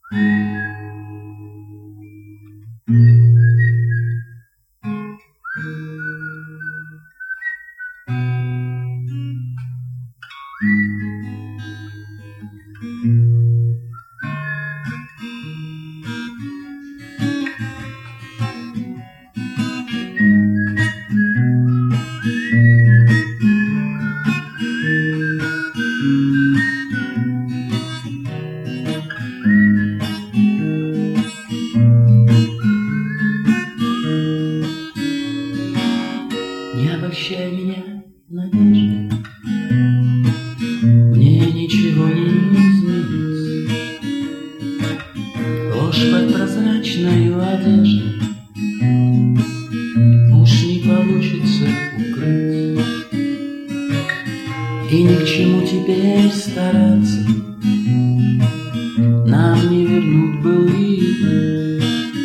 Не обольщай меня надеждой, мне ничего не изменится. Ложь под прозрачною одеждой уж не получится укрыть. И ни к чему теперь стараться, нам не вернуть былые дни.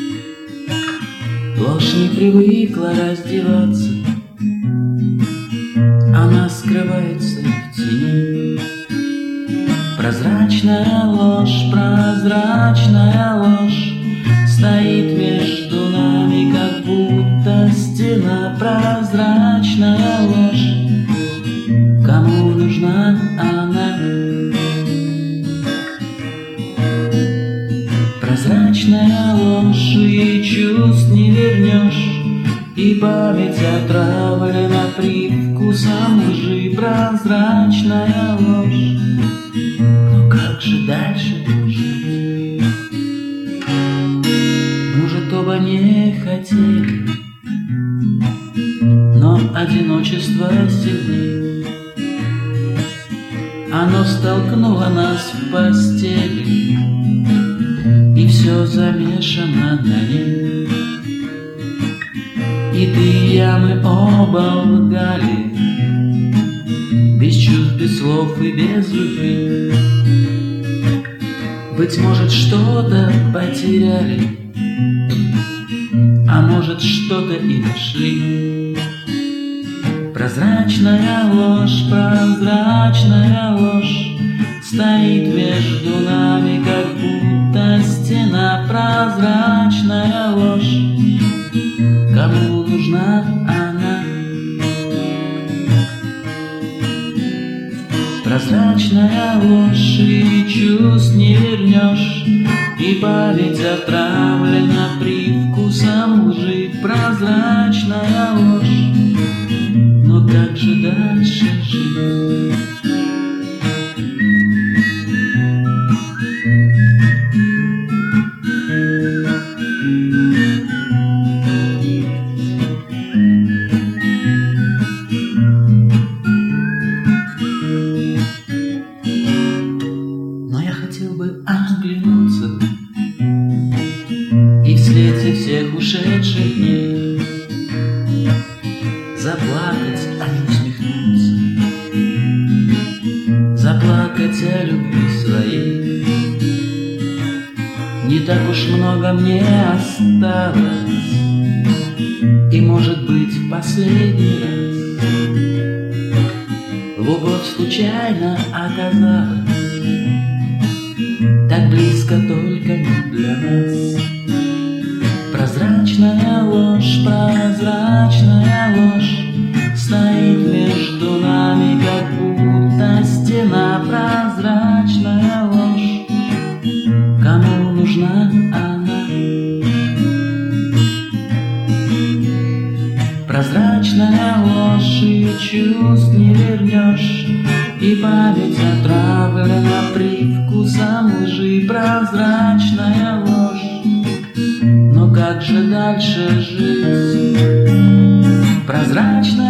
Ложь не привыкла раздеваться, она скрывается в тени. Прозрачная ложь стоит между нами, как будто стена. Прозрачная ложь, кому нужна она? Прозрачная ложь, и чувств не вернешь, и память отравлена привкусом лжи. Прозрачная ложь, но как же дальше жить? Может, оба не хотели, но одиночество сильнее. Оно столкнуло нас в постели, и все замешано на ней. И ты и я, мы оба лгали, без чувств, без слов и без любви. Быть может, что-то потеряли, а может, что-то и нашли. Прозрачная ложь стоит между нами, как будто стена. Прозрачная ложь, кому нужна она? Прозрачная ложь, и чувств не вернешь, и память отравлена привкусом лжи. Прозрачная ложь, но как же дальше жить? Хотел бы оглянуться и в свете всех ушедших дней заплакать, а не усмехнуться, заплакать о любви своей. Не так уж много мне осталось, и, может быть, в последний раз любовь случайно оказалась так близко, только не для нас. Прозрачная ложь стоит между нами, как будто стена. Прозрачная ложь, кому нужна она? Прозрачная ложь, и чувств не вернешь, и память отравлена привкусом лжи. Прозрачная ложь, но как же дальше жить? Прозрачная